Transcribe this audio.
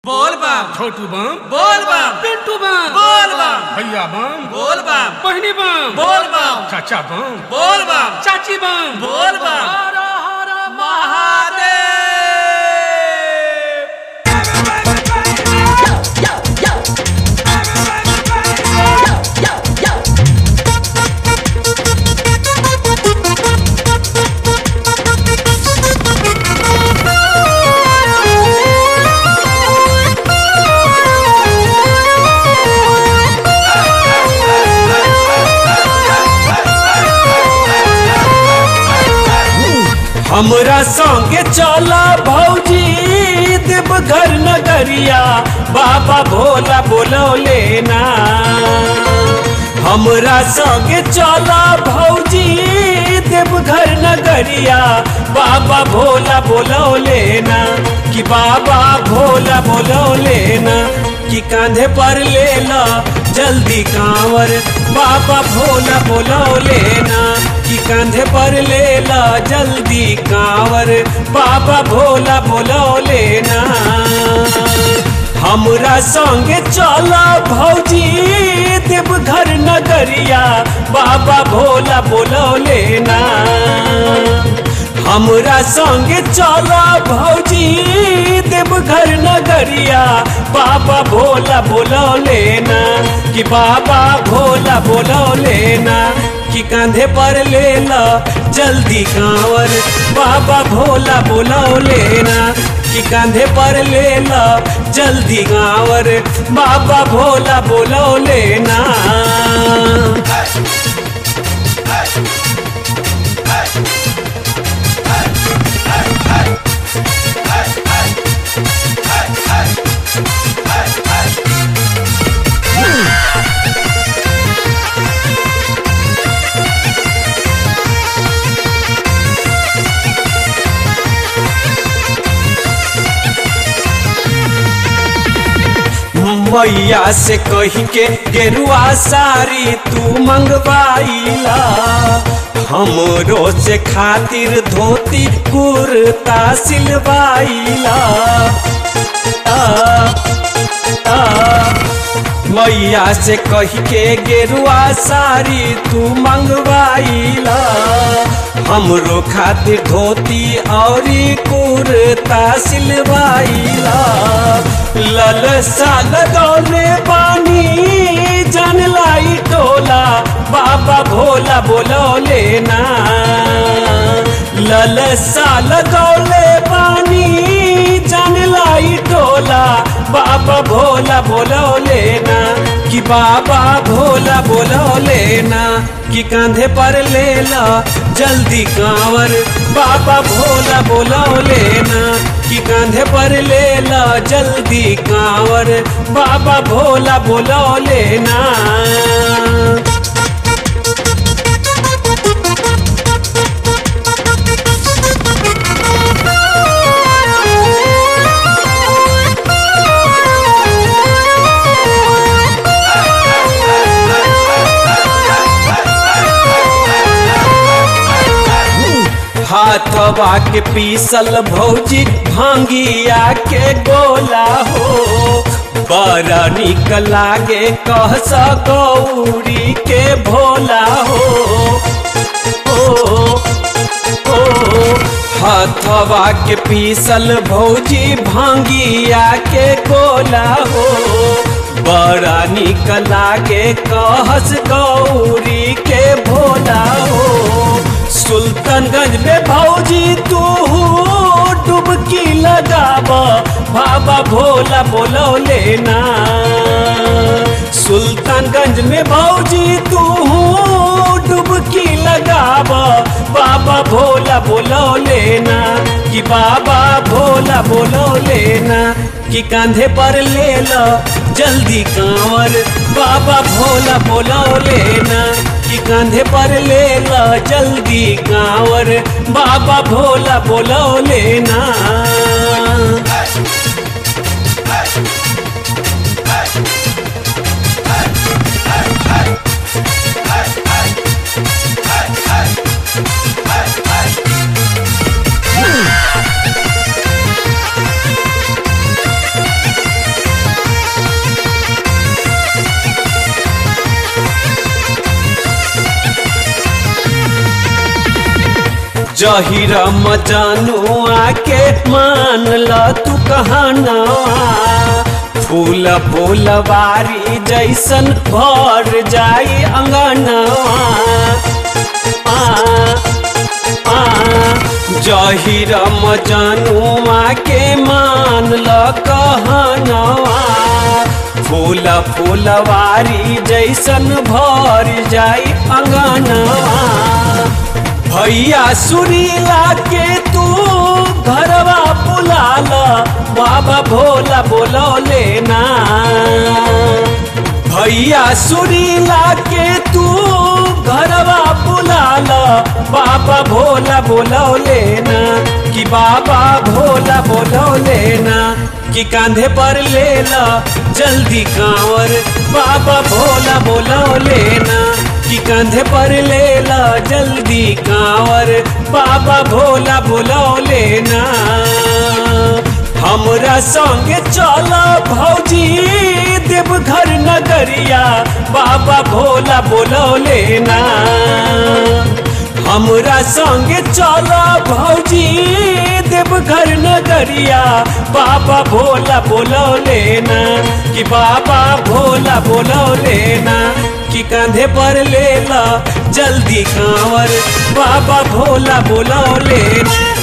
बोल बम, छोटू बम, बोल बम, पिंटू बम, बोल बम, भैया बम, बोल बम, बहनी बम, बोल बम, चाचा बम, बोल बम, चाची बम, बोल बम, हर हर महादेव। हमरा संगे चला भौजी देवघर नगरिया बाबा भोला बोलो लेना। हमरा संगे चला भौजी देवघर नगरिया बाबा भोला बोलो लेना कि बाबा भोला बोलो लेना कि कांधे पर लेला जल्दी कांवर बाबा भोला बोलो लेना कि कांधे पर लेला जल्दी कांवर बाबा भोला बोलो लेना। हमरा संगे चला भौजी देवघर नगरिया बाबा भोला बोलो लेना। हमरा संगे चला भौजी देवघर नगरिया बाबा भोला बोलो लेना कि बाबा भोला बोलो लेना कि कांधे पर लेला जल्दी कांवर बाबा भोला बोलो लेना कि कांधे पर लेला जल्दी कांवर बाबा भोला बोलो लेना। मैया से कही के गेरुआ साड़ी तू मंगवाइला हमरो से खातिर धोती कुर्ता सिलवाइला। मैया से कही के गेरुआ साड़ी तू मंगवाइला हमरो खातिर धोती और कुर्ता सिलवाइला। ललसा लगौले पानी जन लाई टोला बाबा भोला बोलो लेना। ललसा लगौले पानी जन लाई टोला बाबा भोला बोलो लेना कि बाबा भोला बोलो लेना कि कांधे पर लेला जल्दी कांवर बाबा भोला बोलो लेना कि कांधे पर लेला जल्दी कांवर बाबा भोला बोलो लेना। हाथवा के पीसल भौजी भांगिया के गोला हो बड़ा निक लागे कह गौरी के भोला हो। हाथवा के पीसल भौजी भांगिया के गोला हो बड़ा निक लागे कहस गौरी के भोला हो। सुल्तानगंज में भौजी तू डुबकी लगावा बाबा भोला बोलो लेना। सुल्तानगंज में भौजी तू डुबकी लगावा बाबा भोला बोलो लेना कि बाबा भोला बोलो लेना कि कांधे पर लेला जल्दी कांवर बाबा भोला बोलो लेना कि कांधे पर लेला जल्दी कांवर बाबा भोला बोलो लेना। जहिर मजनुआ के मान ल तू कहनवा फूल फूलवारी जैसन भर जाई अंगनवा जहिर मजनुआ के मान ल कहनवा फूल फूलवारी जैसन भर जाई अंगनवा भैया सुरीला के तू घरवा बुलाल बाबा भोला बोलो लेना भैया सुरीला के तू घरवा बुलाल बाबा भोला बोलो लेना कि बाबा भोला बोलो लेना कि कांधे पर लेला जल्दी कांवर बाबा भोला बोलो लेना कि कांधे पर लेला जल्दी कांवर बाबा भोला बोलो लेना हमरा संगे चला भौजी देवघर नगरिया बाबा भोला बोलो लेना हमरा संगे चला भौजी देवघर नगरिया बाबा भोला बोलो लेना कि बाबा भोला बोलो लेना कि कांधे पर लेला जल्दी कांवर बाबा भोला बोलो लेना।